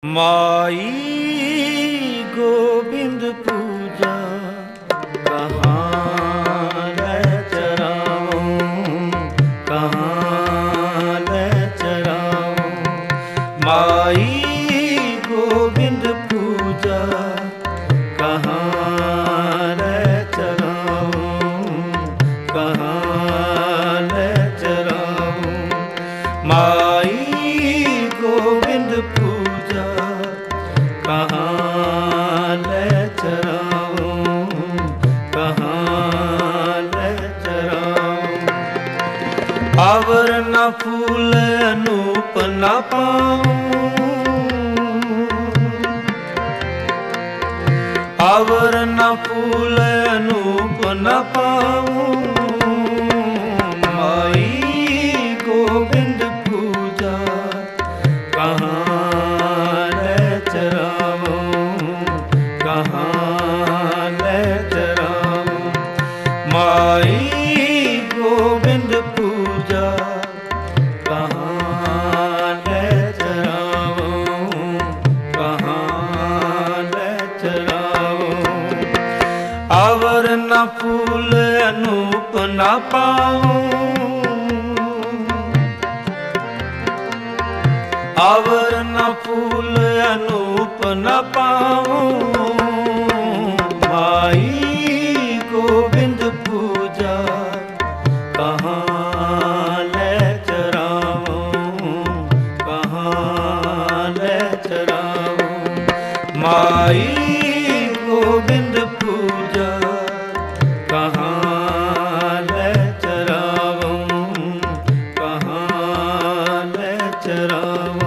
माई गोविंद पूजा कहाँ ले चराऊं, कहाँ ले चराऊं। माई गोविंद पूजा कहाँ ले चराऊं, कहाँ ले चराऊं। माई गोविंद पूजा कहाँ ले चराऊं, कहाँ ले चराऊं। आवर न फूल अनूप न पाऊं, आवर न फूल अनूप न पाऊं। माई गोविंद पूजा कहाँ ले चराऊं, कहाँ ले चराऊं। माई गोविंद पूजा कहाँ ले चराऊं, कहाँ ले चराऊं। आवर न फूल अनूप न पाऊं, आवर न फूल अनूप न पाऊं। माई गोविंद पूजा कहाँ ले चराऊं, कहाँ ले चराऊं। माई गोविंद पूजा कहाँ ले चराऊं, कहाँ ले चराऊं।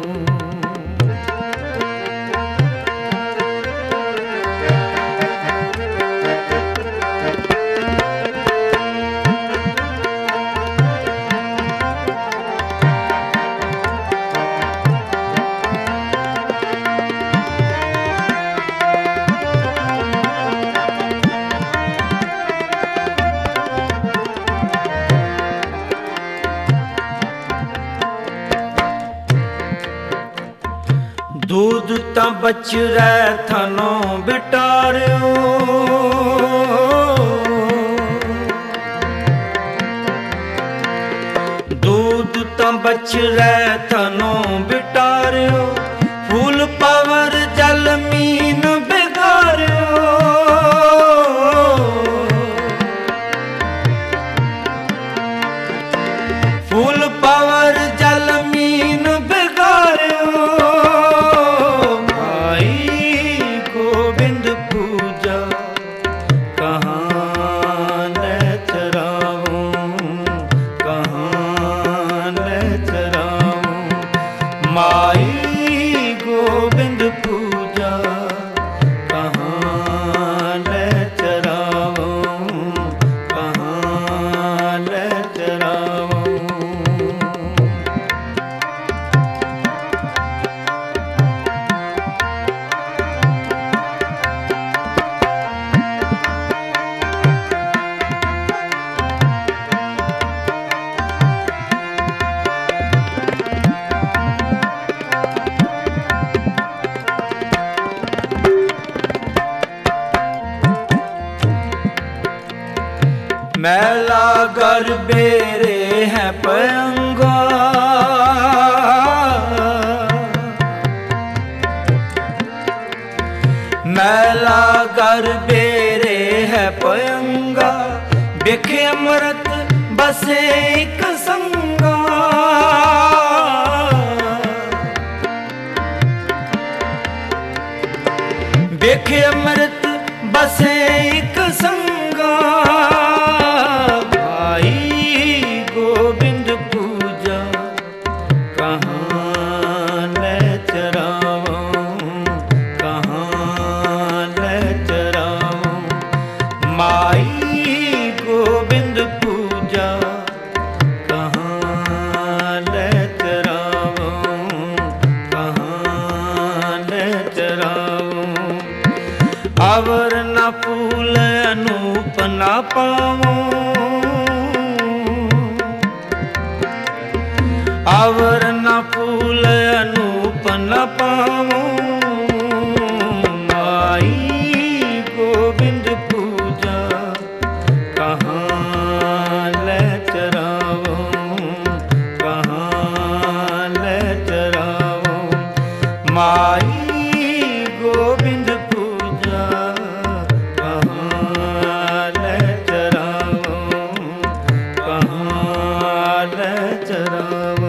दूध तां बच रहे थानों बिटारियो, दूध तां बच रहे थानों बिटारियो। फूल पावर जल मीन बिगारियो, फूल पावर जल मीन बिगारियो। गोविंद पूजा कहाँ ले चराऊं, कहाँ ले चराऊं। माई गोविंद पूजा कहाँ ले चराऊं, कहाँ ले चराऊं। मैला घर बेरे है पयंगा, मैला घर बेरे है पयंगा। बिखे अमृत बसे एक संगा, बिखे अमृत बसे एक संगा। गोविंद पूजा कहाँ ले चराऊं, कहाँ ले चराऊं। माई गोविंद पूजा कहाँ ले चराऊं, कहाँ ले चराऊं। आवर न फूल अनूप न पाऊं, आवर न फूल अनूप न पाऊं। माई गोविंद पूजा कहाँ ले चराऊं, कहाँ ले चराऊं। माई गोविंद पूजा कहाँ ले चराऊं, कहाँ ले चराऊं।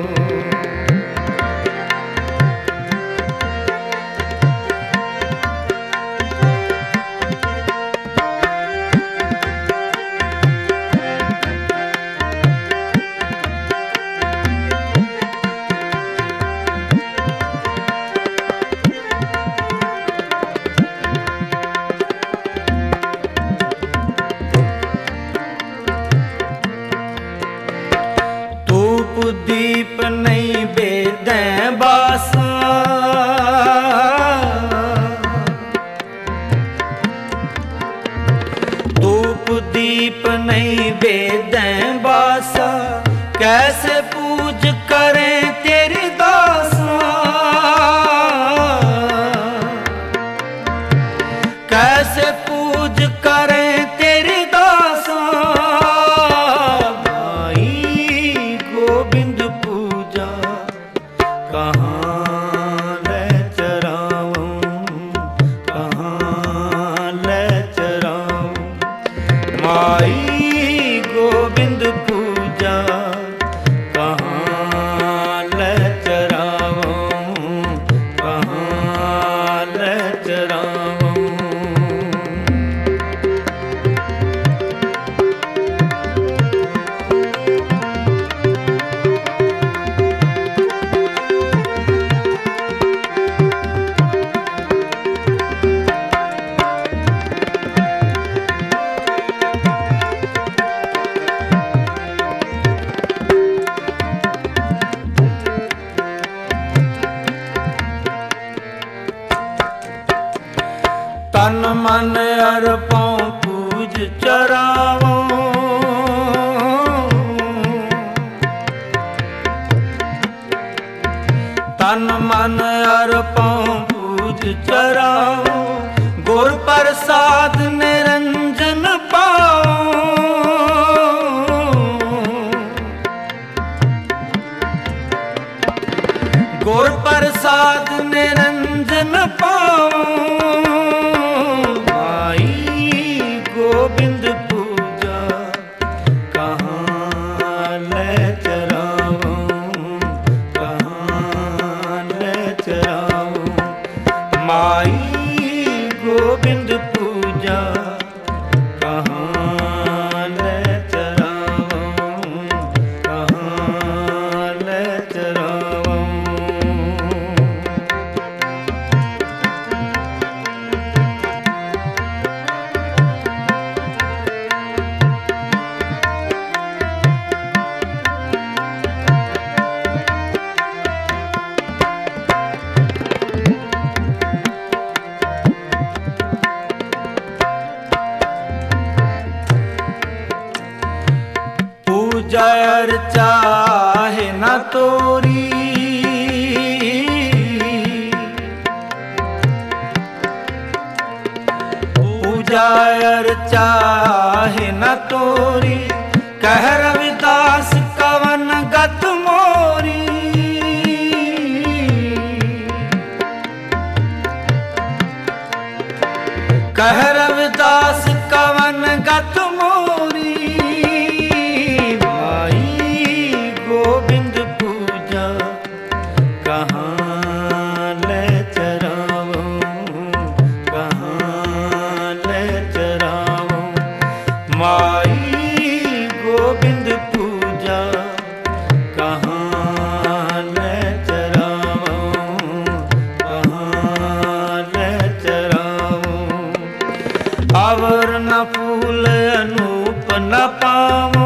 दीप नहीं बेदें बासा, धूप दीप नहीं बेदें बासा, कैसे पूज करें तेरी दासा। कैसे पूज करें तेरी दासा। गोविंद पूजा कहाँ ले चराऊं, कहाँ ले चराऊं। माई गोविंद पूजा कहाँ ले चराऊं, कहाँ ले चराऊं। तन मन अर्पों पूज चरावों। तन मन अर्पों पूज चरावों। गुर प्रसाद निरंजन पाऊं। गुर प्रसाद निरंजन पाऊं। गोविंद पूजा कहाँ ले चराऊं, कहाँ ले चराऊं। माई गोविंद पूजा कहाँ ले चराऊं, कहाँ ले चराऊं। पूजा अर्चा है न तोरी। पूजा अर्चा है न तोरी। कह रविदास कवन गत मोरी। कह रविदास कवन गत मोरी। गोविंद पूजा कहाँ ले चराऊं, कहाँ ले चराऊं। माई गोविंद पूजा कहाँ ले चराऊं, कहाँ ले चराऊं। अवर न फूल अनूप न पाऊं।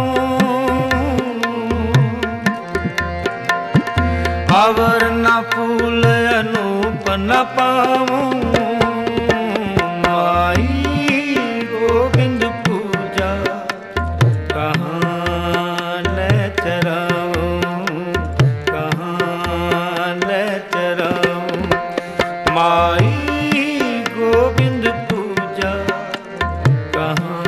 अवर न फूल अनूप न पाऊं। माई गोविंद पूजा कहाँ ले चराऊं, कहाँ ले चराऊं। आई गोविंद पूजा कहाँ